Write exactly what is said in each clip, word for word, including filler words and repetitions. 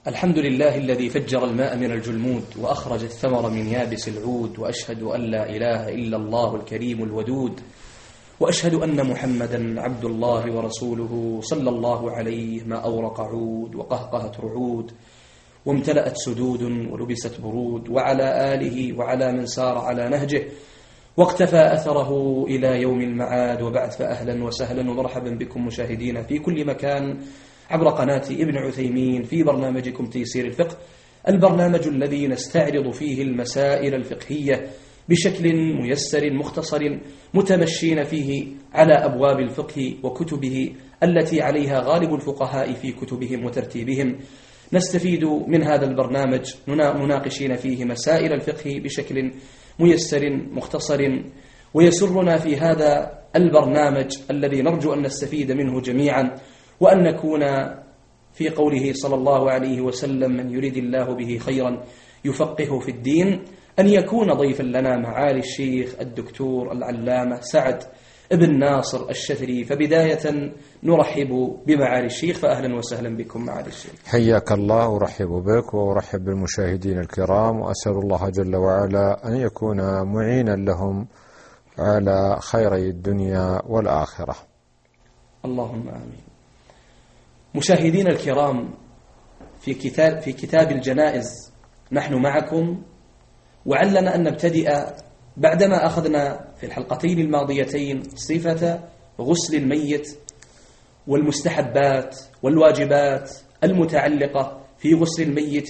الحمد لله الذي فجر الماء من الجلمود وأخرج الثمر من يابس العود، وأشهد أن لا إله إلا الله الكريم الودود، وأشهد أن محمدا عبد الله ورسوله صلى الله عليه ما أورق عود وقهقهت رعود وامتلأت سدود ولبست برود، وعلى آله وعلى من سار على نهجه واقتفى أثره إلى يوم المعاد وبعد. فأهلا وسهلا ومرحبا بكم مشاهدين في كل مكان عبر قناة ابن عثيمين في برنامجكم تيسير الفقه، البرنامج الذي نستعرض فيه المسائل الفقهية بشكل ميسر مختصر، متمشين فيه على أبواب الفقه وكتبه التي عليها غالب الفقهاء في كتبهم وترتيبهم. نستفيد من هذا البرنامج مناقشين فيه مسائل الفقه بشكل ميسر مختصر، ويسرنا في هذا البرنامج الذي نرجو أن نستفيد منه جميعا، وأن نكون في قوله صلى الله عليه وسلم: من يريد الله به خيرا يفقهه في الدين، أن يكون ضيفا لنا معالي الشيخ الدكتور العلامة سعد ابن ناصر الشثري. فبداية نرحب بمعالي الشيخ، فأهلا وسهلا بكم معالي الشيخ. حياك الله، أرحب بك وأرحب بالمشاهدين الكرام، وأسأل الله جل وعلا أن يكون معينا لهم على خيري الدنيا والآخرة. اللهم آمين. مشاهدين الكرام، في كتاب في كتاب الجنائز نحن معكم، وعلنا أن نبتدئ بعدما أخذنا في الحلقتين الماضيتين صفة غسل الميت والمستحبات والواجبات المتعلقة في غسل الميت،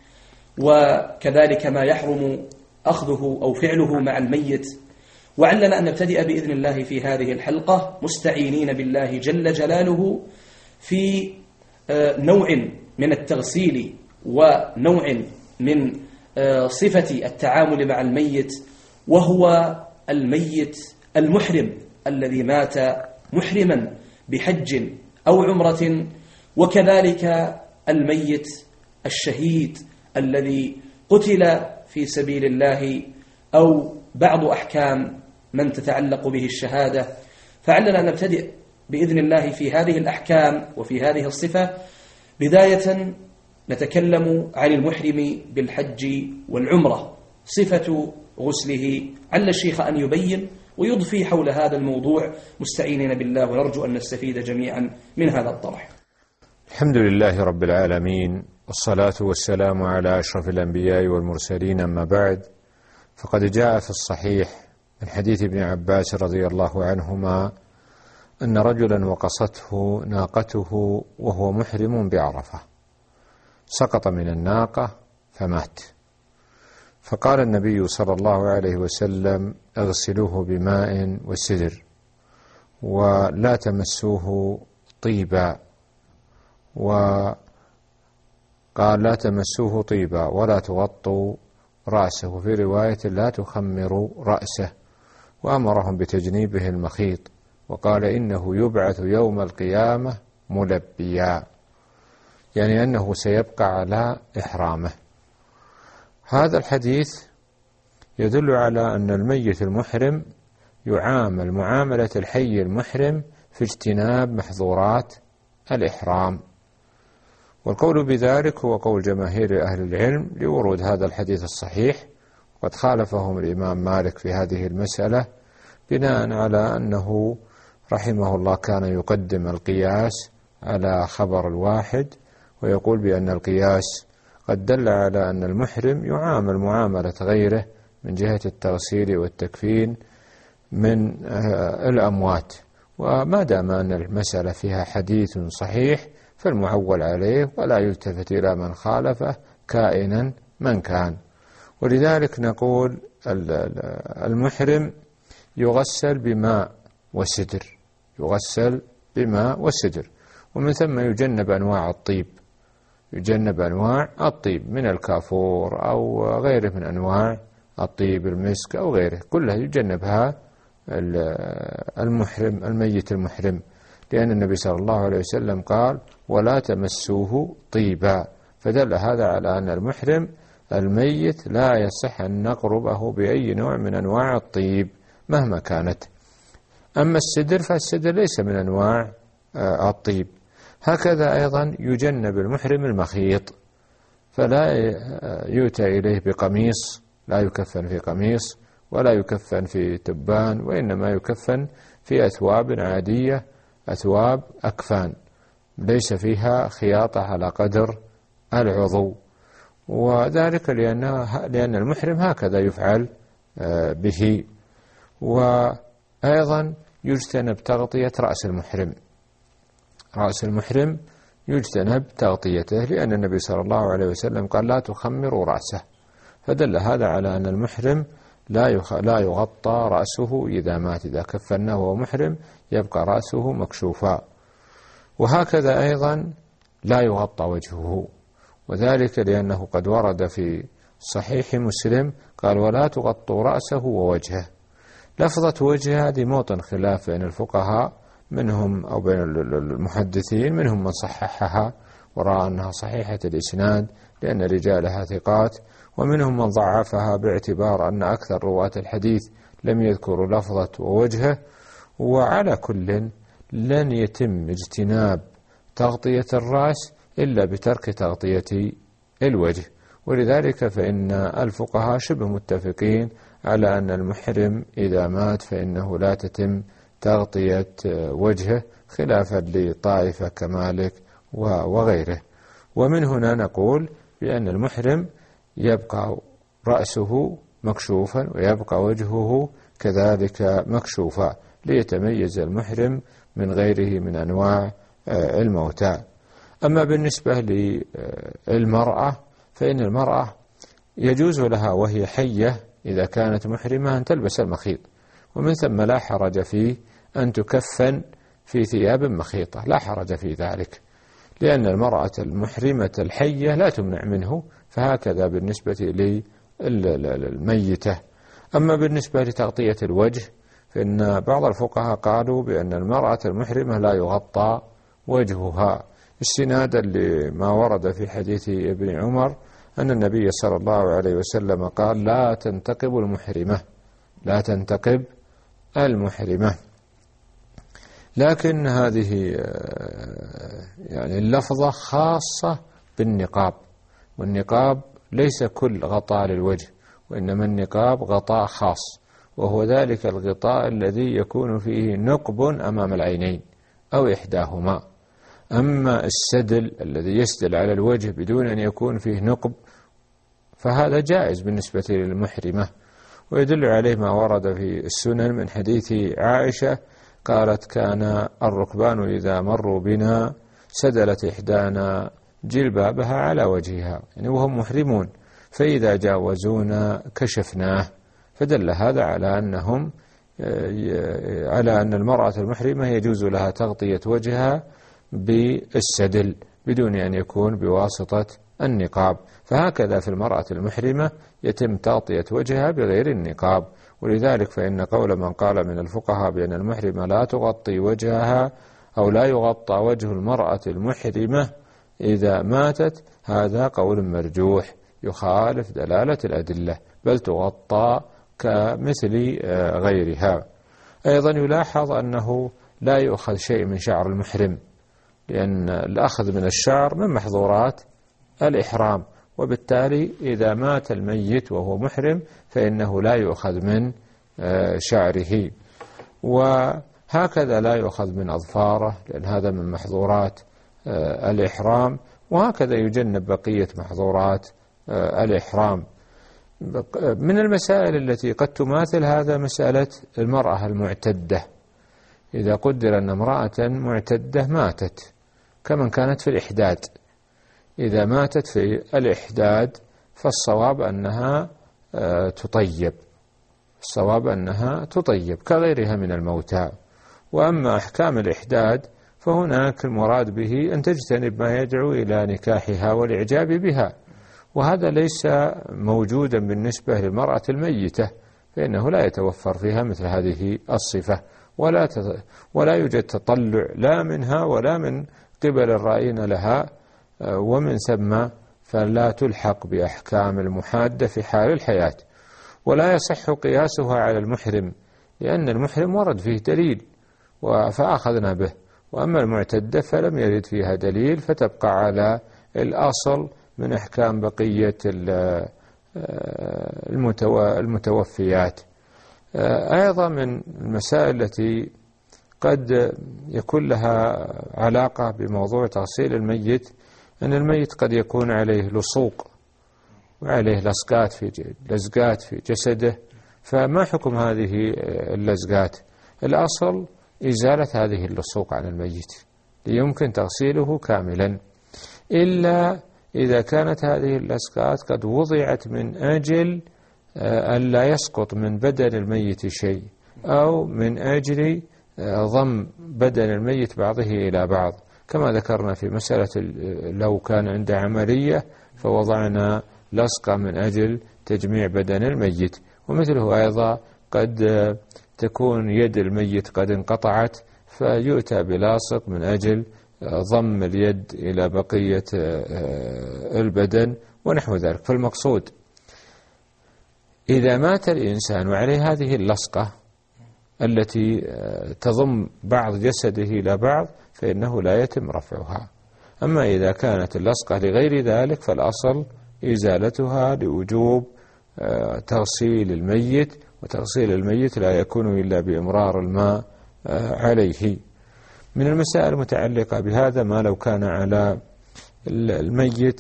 وكذلك ما يحرم أخذه أو فعله مع الميت. وعلنا أن نبتدئ بإذن الله في هذه الحلقة مستعينين بالله جل جلاله في نوع من التغسيل ونوع من صفة التعامل مع الميت، وهو الميت المحرم الذي مات محرما بحج أو عمرة، وكذلك الميت الشهيد الذي قتل في سبيل الله، أو بعض أحكام من تتعلق به الشهادة. فعلنا نبتدئ بإذن الله في هذه الأحكام وفي هذه الصفة. بداية نتكلم عن المحرم بالحج والعمرة، صفة غسله. عل الشيخ أن يبين ويضفي حول هذا الموضوع مستعينين بالله، ونرجو أن نستفيد جميعا من هذا الطرح. الحمد لله رب العالمين، والصلاة والسلام على أشرف الأنبياء والمرسلين، أما بعد، فقد جاء في الصحيح من حديث ابن عباس رضي الله عنهما أن رجلا وقصته ناقته وهو محرم بعرفة، سقط من الناقة فمات، فقال النبي صلى الله عليه وسلم: اغسلوه بماء وسدر ولا تمسوه طيبا، وقال: لا تمسوه طيبا ولا تغطوا رأسه، في رواية: لا تخمروا رأسه، وأمرهم بتجنيبه المخيط، وقال: إنه يبعث يوم القيامة ملبيا، يعني أنه سيبقى على إحرامه. هذا الحديث يدل على أن الميت المحرم يعامل معاملة الحي المحرم في اجتناب محظورات الإحرام، والقول بذلك هو قول جماهير أهل العلم لورود هذا الحديث الصحيح، وقد خالفهم الإمام مالك في هذه المسألة بناء على أنه رحمه الله كان يقدم القياس على خبر الواحد، ويقول بأن القياس قد دل على أن المحرم يعامل معاملة غيره من جهة التغسيل والتكفين من الأموات، وما دام أن المسألة فيها حديث صحيح فالمعول عليه، ولا يلتفت إلى من خالفه كائنا من كان. ولذلك نقول المحرم يغسل بماء وسدر، يغسل بماء وسدر، ومن ثم يجنب أنواع الطيب، يجنب أنواع الطيب من الكافور أو غيره من أنواع الطيب، المسك أو غيره، كلها يجنبها المحرم الميت المحرم، لأن النبي صلى الله عليه وسلم قال: ولا تمسوه طيبا، فدل هذا على أن المحرم الميت لا يصح أن نقربه بأي نوع من أنواع الطيب مهما كانت. أما السدر فالسدر ليس من أنواع الطيب. هكذا أيضا يجنب المحرم المخيط، فلا يؤتى إليه بقميص، لا يكفن في قميص ولا يكفن في تبان، وإنما يكفن في أثواب عادية، أثواب أكفان ليس فيها خياطة على قدر العضو، وذلك لأنه لأن المحرم هكذا يفعل به. وأيضا يجتنب تغطية رأس المحرم، رأس المحرم يجتنب تغطيته، لأن النبي صلى الله عليه وسلم قال لا تخمروا رأسه، فدل هذا على أن المحرم لا لا يغطى رأسه إذا مات، إذا كفناه وهو محرم يبقى رأسه مكشوفا. وهكذا أيضا لا يغطى وجهه، وذلك لأنه قد ورد في صحيح مسلم قال ولا تغطوا رأسه ووجهه. لفظة وجه هذه موطن خلاف بين الفقهاء، منهم أو بين المحدثين، منهم من صححها ورأى أنها صحيحة الإسناد لأن رجالها ثقات، ومنهم من ضعفها باعتبار أن أكثر رواة الحديث لم يذكروا لفظة ووجهه. وعلى كل لن يتم اجتناب تغطية الرأس إلا بترك تغطية الوجه، ولذلك فإن الفقهاء شبه متفقين على أن المحرم إذا مات فإنه لا تتم تغطية وجهه، خلافا لطائفة كمالك وغيره. ومن هنا نقول بأن المحرم يبقى رأسه مكشوفا ويبقى وجهه كذلك مكشوفا، ليتميز المحرم من غيره من أنواع الموتى. أما بالنسبة للمرأة فإن المرأة يجوز لها وهي حية إذا كانت محرمة أن تلبس المخيط، ومن ثم لا حرج فيه أن تكفن في ثياب مخيطة، لا حرج في ذلك، لأن المرأة المحرمة الحية لا تمنع منه، فهكذا بالنسبة للميتة. أما بالنسبة لتغطية الوجه فإن بعض الفقهاء قالوا بأن المرأة المحرمة لا يغطى وجهها، استنادا لما ورد في حديث ابن عمر أن النبي صلى الله عليه وسلم قال لا تنتقب المحرمة، لا تنتقب المحرمة. لكن هذه يعني اللفظة خاصة بالنقاب، والنقاب ليس كل غطاء للوجه، وإنما النقاب غطاء خاص، وهو ذلك الغطاء الذي يكون فيه نقب أمام العينين أو إحداهما. أما السدل الذي يسدل على الوجه بدون أن يكون فيه نقب فهذا جائز بالنسبة للمحرمة، ويدل عليه ما ورد في السنن من حديث عائشة قالت كان الركبان إذا مروا بنا سدلت إحدانا جلبابها على وجهها، يعني وهم محرمون، فإذا جاوزونا كشفناه، فدل هذا على أنهم على أن المرأة المحرمة يجوز لها تغطية وجهها بالسدل بدون أن يكون بواسطة النقاب. فهكذا في المرأة المحرمة يتم تغطية وجهها بغير النقاب، ولذلك فإن قول من قال من الفقهاء بأن المحرمة لا تغطي وجهها أو لا يغطى وجه المرأة المحرمة إذا ماتت هذا قول مرجوح يخالف دلالة الأدلة، بل تغطى كمثل غيرها. أيضا يلاحظ أنه لا يؤخذ شيء من شعر المحرم، لأن الأخذ من الشعر من محظورات الإحرام، وبالتالي إذا مات الميت وهو محرم فإنه لا يؤخذ من شعره، وهكذا لا يؤخذ من أظفاره لأن هذا من محظورات الإحرام، وهكذا يجنب بقية محظورات الإحرام. من المسائل التي قد تماثل هذا مسألة المرأة المعتدة، إذا قدر أن امرأة معتدة ماتت كمن كانت في الإحداد، إذا ماتت في الإحداد فالصواب أنها تطيب، الصواب أنها تطيب كغيرها من الموتى. وأما أحكام الإحداد فهناك المراد به أن تجتنب ما يدعو إلى نكاحها والإعجاب بها، وهذا ليس موجودا بالنسبة للمرأة الميتة، فإنه لا يتوفر فيها مثل هذه الصفة، ولا ولا يوجد تطلع لا منها ولا من قبل الرائين لها، ومن ثم فلا تلحق بأحكام المحادة في حال الحياة، ولا يصح قياسها على المحرم، لأن المحرم ورد فيه دليل فأخذنا به، وأما المعتدة فلم يرد فيها دليل، فتبقى على الأصل من أحكام بقية المتوفيات. أيضا من المسائل التي قد يكون لها علاقة بموضوع تغسيل الميت أن الميت قد يكون عليه لصوق وعليه لصقات في لزقات في جسده، فما حكم هذه اللزقات؟ الأصل إزالة هذه اللصوق عن الميت ليمكن تغسيله كاملا، إلا إذا كانت هذه اللصقات قد وضعت من أجل أن لا يسقط من بدن الميت شيء، أو من أجل ضم بدن الميت بعضه إلى بعض، كما ذكرنا في مسألة لو كان عند عملية فوضعنا لصقة من أجل تجميع بدن الميت. ومثله أيضا قد تكون يد الميت قد انقطعت فيؤتى بلاصق من أجل ضم اليد إلى بقية البدن ونحو ذلك. فالمقصود إذا مات الإنسان وعليه هذه اللصقة التي تضم بعض جسده إلى بعض فإنه لا يتم رفعها. أما إذا كانت اللصقة لغير ذلك فالأصل إزالتها لوجوب تغسيل الميت، وتغسيل الميت لا يكون إلا بإمرار الماء عليه. من المسائل المتعلقة بهذا ما لو كان على الميت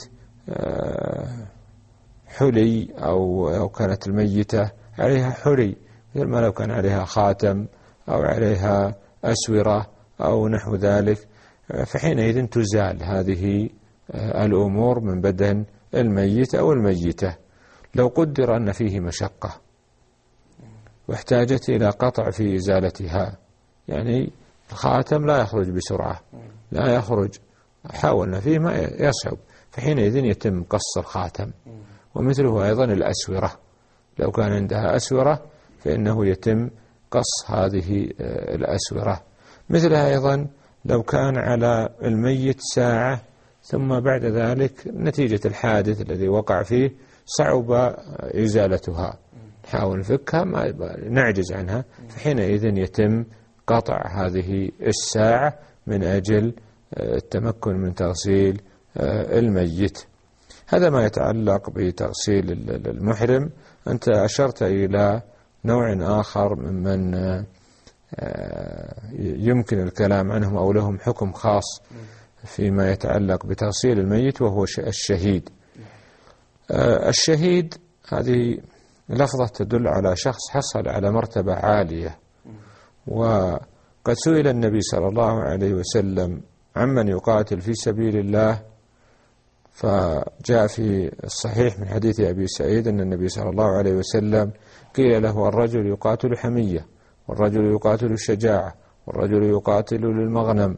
حلي أو كانت الميتة عليها حلي، مثل ما لو كان عليها خاتم أو عليها أسورة أو نحو ذلك، فحينئذ تزال هذه الأمور من بدن الميت أو الميتة. لو قدر أن فيه مشقة واحتاجت إلى قطع في إزالتها، يعني الخاتم لا يخرج بسرعة، لا يخرج، حاولنا فيه ما يصعب، فحينئذ يتم قص الخاتم. ومثله أيضا الأسورة، لو كان عندها أسورة فإنه يتم قص هذه الأسورة. مثلها أيضا لو كان على الميت ساعة ثم بعد ذلك نتيجة الحادث الذي وقع فيه صعب إزالتها، نحاول نفكها ما نعجز عنها، فحينئذ يتم قطع هذه الساعة من أجل التمكن من تغسيل الميت. هذا ما يتعلق بتغسيل المحرم. أنت أشرت إلى نوع آخر ممن يمكن الكلام عنهم أو لهم حكم خاص فيما يتعلق بتغسيل الميت، وهو الشهيد. الشهيد هذه لفظة تدل على شخص حصل على مرتبة عالية، وقد سئل النبي صلى الله عليه وسلم عمن يقاتل في سبيل الله، فجاء في الصحيح من حديث أبي سعيد أن النبي صلى الله عليه وسلم قيل له الرجل يقاتل حمية، والرجل يقاتل الشجاعة، والرجل يقاتل للمغنم،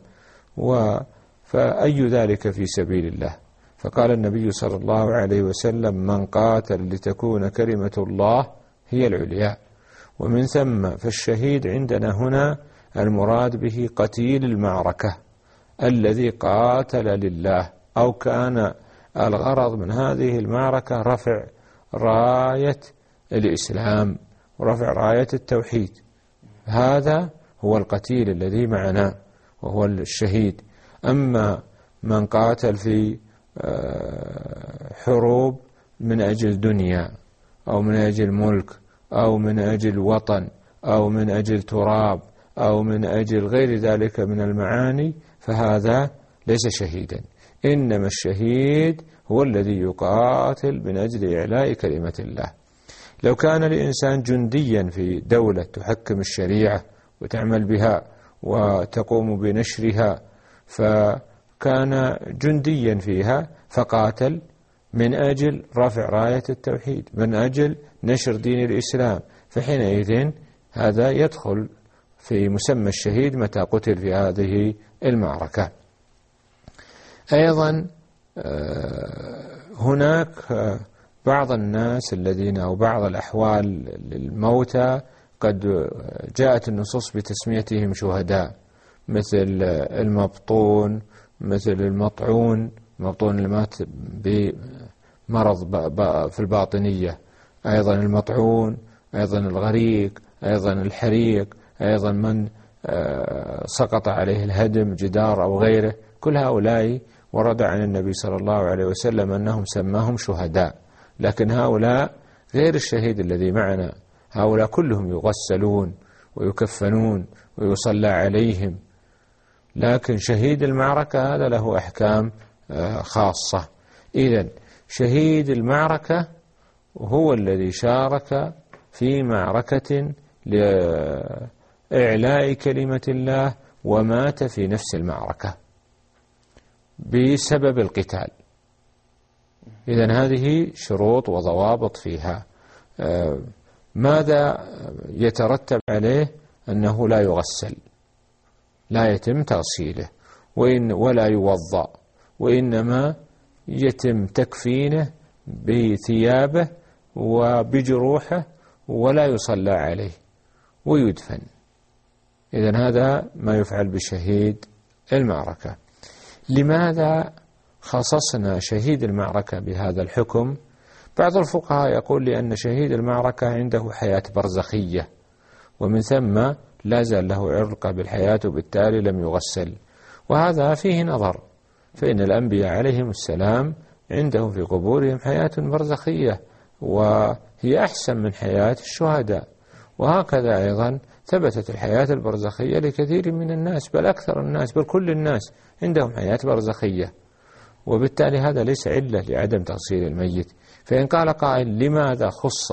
فأي ذلك في سبيل الله؟ فقال النبي صلى الله عليه وسلم من قاتل لتكون كلمة الله هي العليا. ومن ثم فالشهيد عندنا هنا المراد به قتيل المعركة الذي قاتل لله، أو كان الغرض من هذه المعركة رفع راية الإسلام ورفع راية التوحيد، هذا هو القتيل الذي معنا وهو الشهيد. أما من قاتل في حروب من أجل دنيا أو من أجل ملك أو من أجل وطن أو من أجل تراب أو من أجل غير ذلك من المعاني فهذا ليس شهيدا. إنما الشهيد هو الذي يقاتل من أجل إعلاء كلمة الله. لو كان الإنسان جنديا في دولة تحكم الشريعة وتعمل بها وتقوم بنشرها، فكان جنديا فيها فقاتل من أجل رفع راية التوحيد، من أجل نشر دين الإسلام، فحينئذ هذا يدخل في مسمى الشهيد متى قتل في هذه المعركة. أيضا هناك بعض الناس الذين أو بعض الأحوال للموتى قد جاءت النصوص بتسميتهم شهداء، مثل المبطون، مثل المطعون، المبطون اللي مات بمرض في الباطنية، أيضا المطعون، أيضا الغريق، أيضا الحريق، أيضا من سقط عليه الهدم جدار أو غيره، كل هؤلاء ورد عن النبي صلى الله عليه وسلم أنهم سماهم شهداء، لكن هؤلاء غير الشهيد الذي معنا، هؤلاء كلهم يغسلون ويكفنون ويصلى عليهم، لكن شهيد المعركة هذا له أحكام خاصة. إذن شهيد المعركة هو الذي شارك في معركة لإعلاء كلمة الله ومات في نفس المعركة بسبب القتال. إذن هذه شروط وضوابط فيها. ماذا يترتب عليه؟ أنه لا يغسل، لا يتم تغسيله وإن ولا يوضأ، وإنما يتم تكفينه بثيابه وبجروحه ولا يصلى عليه ويدفن. إذن هذا ما يفعل بشهيد المعركة. لماذا خصصنا شهيد المعركة بهذا الحكم؟ بعض الفقهاء يقول لأن شهيد المعركة عنده حياة برزخية، ومن ثم لا زال له علاقة بالحياة وبالتالي لم يغسل، وهذا فيه نظر، فإن الأنبياء عليهم السلام عندهم في قبورهم حياة برزخية وهي أحسن من حياة الشهداء، وهكذا أيضا ثبتت الحياة البرزخية لكثير من الناس، بل أكثر الناس، بل كل الناس عندهم حياة برزخية، وبالتالي هذا ليس علة لعدم تغسيل الميت. فإن قال قائل لماذا خص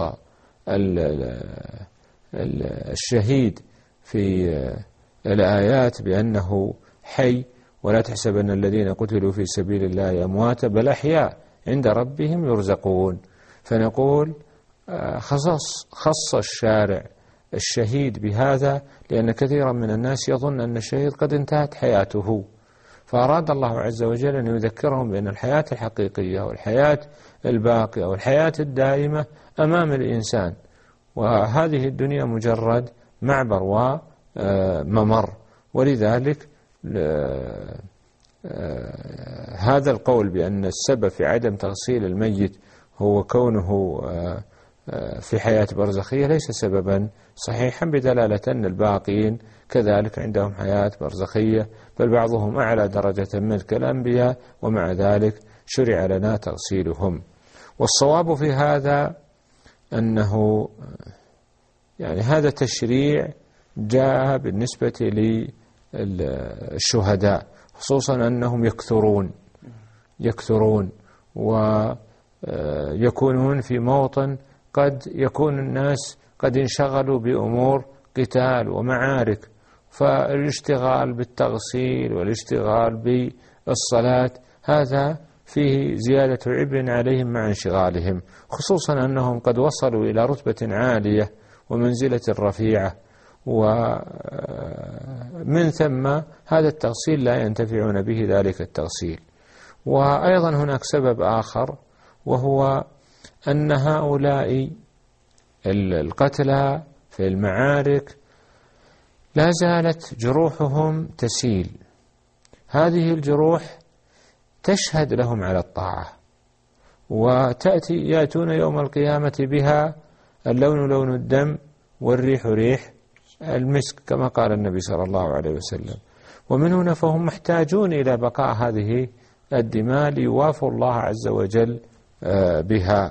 الشهيد في الآيات بأنه حي، ولا تحسبن الذين قتلوا في سبيل الله أمواتا بل أحياء عند ربهم يرزقون؟ فنقول خصص خص الشارع الشهيد بهذا لأن كثيرا من الناس يظن أن الشهيد قد انتهت حياته، فأراد الله عز وجل أن يذكرهم بأن الحياة الحقيقية والحياة الباقية والحياة الدائمة أمام الإنسان، وهذه الدنيا مجرد معبر وممر. ولذلك هذا القول بأن السبب في عدم تغسيل الميت هو كونه في حياة برزخية ليس سببا صحيحا، بدلالة أن الباقين كذلك عندهم حياة برزخية، بل بعضهم أعلى درجة من الأنبياء، ومع ذلك شرع لنا تغسيلهم. والصواب في هذا أنه يعني هذا تشريع جاء بالنسبة للشهداء، خصوصا أنهم يكثرون يكثرون ويكونون في موطن قد يكون الناس قد انشغلوا بأمور قتال ومعارك، فالاشتغال بالتغسيل والاشتغال بالصلاة هذا فيه زيادة عبء عليهم مع انشغالهم، خصوصا أنهم قد وصلوا إلى رتبة عالية ومنزلة رفيعة، ومن ثم هذا التغسيل لا ينتفعون به ذلك التغسيل. وأيضا هناك سبب آخر، وهو أن هؤلاء القتلى في المعارك لا زالت جروحهم تسيل، هذه الجروح تشهد لهم على الطاعة، وتأتي يأتون يوم القيامة بها اللون لون الدم والريح ريح المسك كما قال النبي صلى الله عليه وسلم. ومن هنا فهم محتاجون إلى بقاء هذه الدماء ليوافوا الله عز وجل بها،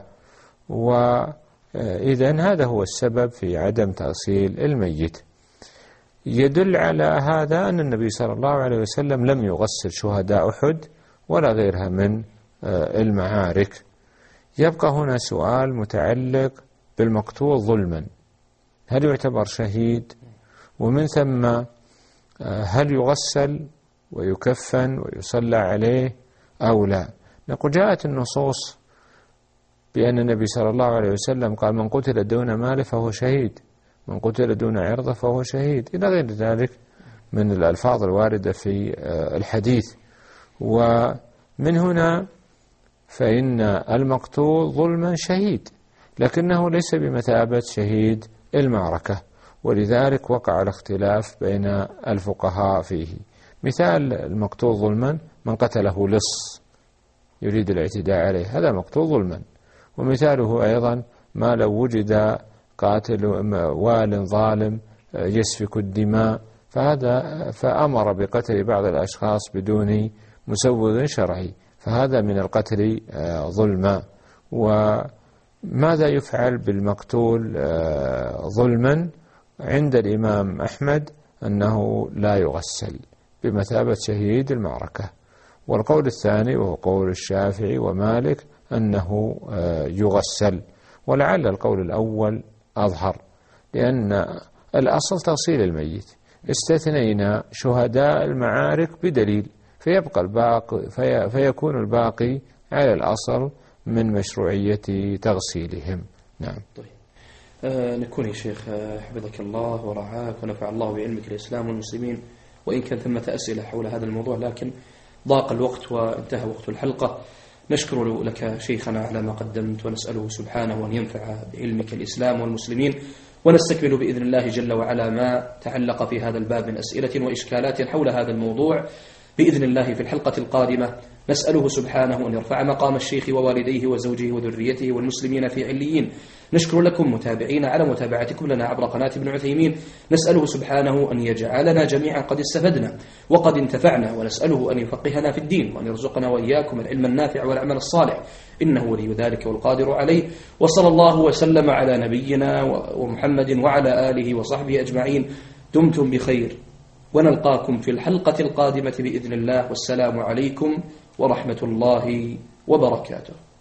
وإذن هذا هو السبب في عدم تغسيل الميت. يدل على هذا أن النبي صلى الله عليه وسلم لم يغسل شهداء أحد ولا غيرها من المعارك. يبقى هنا سؤال متعلق بالمقتول ظلما، هل يعتبر شهيد؟ ومن ثم هل يغسل ويكفن ويصلى عليه أو لا؟ نقول جاءت النصوص بأن النبي صلى الله عليه وسلم قال من قتل دون ماله فهو شهيد، من قتل دون عرضه فهو شهيد، إلى غير ذلك من الألفاظ الواردة في الحديث. ومن هنا فإن المقتول ظلما شهيد، لكنه ليس بمثابة شهيد المعركة، ولذلك وقع الاختلاف بين الفقهاء فيه. مثال المقتول ظلما من قتله لص يريد الاعتداء عليه، هذا مقتول ظلما. ومثاله أيضا ما لو وجد قاتل وال ظالم يسفك الدماء، فهذا فأمر بقتل بعض الأشخاص بدون مسود شرعي، فهذا من القتل ظلما. وماذا يفعل بالمقتول ظلما؟ عند الإمام أحمد أنه لا يغسل بمثابة شهيد المعركة، والقول الثاني وهو قول الشافعي ومالك أنه يغسل، ولعل القول الأول أظهر، لأن الأصل تغسيل الميت، استثنينا شهداء المعارك بدليل، فيبقى الباقي في فيكون الباقي على الأصل من مشروعية تغسيلهم. نعم. طيب. آه نكون يا شيخ حفظك الله ورعاك ونفع الله بعلمك الإسلام والمسلمين، وإن كان ثمة أسئلة حول هذا الموضوع لكن ضاق الوقت وانتهى وقت الحلقة. نشكر لك شيخنا على ما قدمت، ونسأله سبحانه أن ينفع بعلمك الإسلام والمسلمين، ونستكمل بإذن الله جل وعلا ما تعلق في هذا الباب من أسئلة وإشكالات حول هذا الموضوع بإذن الله في الحلقة القادمة. نسأله سبحانه أن يرفع مقام الشيخ ووالديه وزوجه وذريته والمسلمين في عليين. نشكر لكم متابعين على متابعتكم لنا عبر قناة ابن عثيمين. نسأله سبحانه أن يجعلنا جميعا قد استفدنا وقد انتفعنا، ونسأله أن يفقهنا في الدين، وأن يرزقنا وإياكم العلم النافع والعمل الصالح، إنه ولي ذلك والقادر عليه. وصلى الله وسلم على نبينا ومحمد وعلى آله وصحبه أجمعين. دمتم بخير، ونلقاكم في الحلقة القادمة بإذن الله، والسلام عليكم ورحمة الله وبركاته.